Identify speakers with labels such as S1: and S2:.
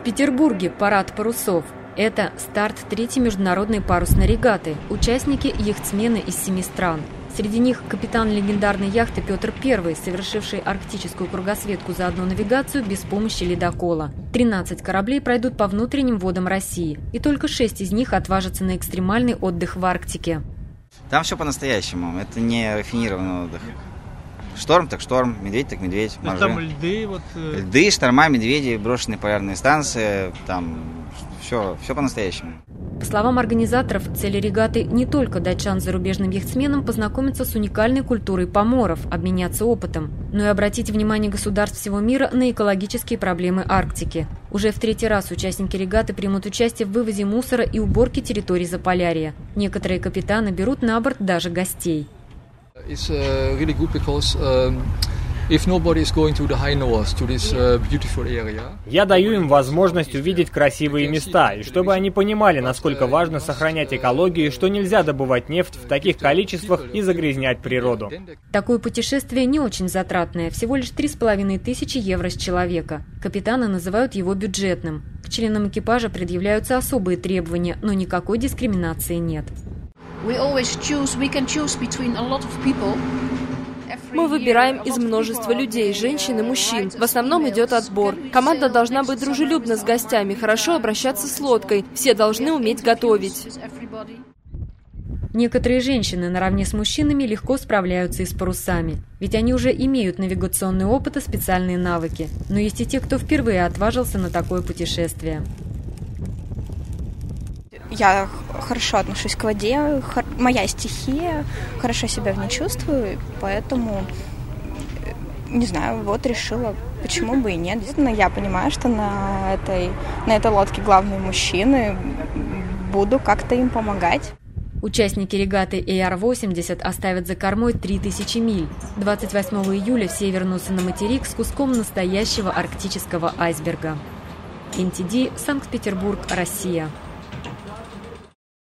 S1: Петербурге парад парусов. Это старт третьей международной парусной регаты. Участники – яхтсмены из 7 стран. Среди них капитан легендарной яхты Петр I, совершивший арктическую кругосветку за одну навигацию без помощи ледокола. 13 кораблей пройдут по внутренним водам России, и только 6 из них отважатся на экстремальный отдых в Арктике.
S2: Там все по-настоящему, это не рафинированный отдых. Шторм так шторм, медведь так медведь, моржи.
S3: Там льды,
S2: Льды, шторма, медведи, брошенные полярные станции, там все по-настоящему.
S1: По словам организаторов, цель регаты не только дать шанс зарубежным яхтсменам познакомиться с уникальной культурой поморов, обменяться опытом, но и обратить внимание государств всего мира на экологические проблемы Арктики. Уже в 3-й раз участники регаты примут участие в вывозе мусора и уборке территорий Заполярья. Некоторые капитаны берут на борт даже гостей.
S4: It's really good because if nobody is going to the high north, to this beautiful area.
S5: Я даю им возможность увидеть красивые места, и чтобы они понимали, насколько важно сохранять экологию, и что нельзя добывать нефть в таких количествах и загрязнять природу.
S1: Такое путешествие не очень затратное, всего лишь 3500 евро с человека. Капитаны называют его бюджетным. К членам экипажа предъявляются особые требования, но никакой дискриминации нет.
S6: Мы выбираем из множества людей, женщин и мужчин. В основном идет отбор. Команда должна быть дружелюбна с гостями, хорошо обращаться с лодкой. Все должны уметь готовить.
S1: Некоторые женщины наравне с мужчинами легко справляются и с парусами. Ведь они уже имеют навигационный опыт и специальные навыки. Но есть и те, кто впервые отважился на такое путешествие.
S7: Я хорошо отношусь к воде, моя стихия, хорошо себя в ней чувствую, поэтому, не знаю, вот решила, почему бы и нет. Действительно, я понимаю, что на этой лодке главные мужчины, буду как-то им помогать.
S1: Участники регаты AR-80 оставят за кормой 3000 миль. 28 июля все вернутся на материк с куском настоящего арктического айсберга. НТД, Санкт-Петербург, Россия.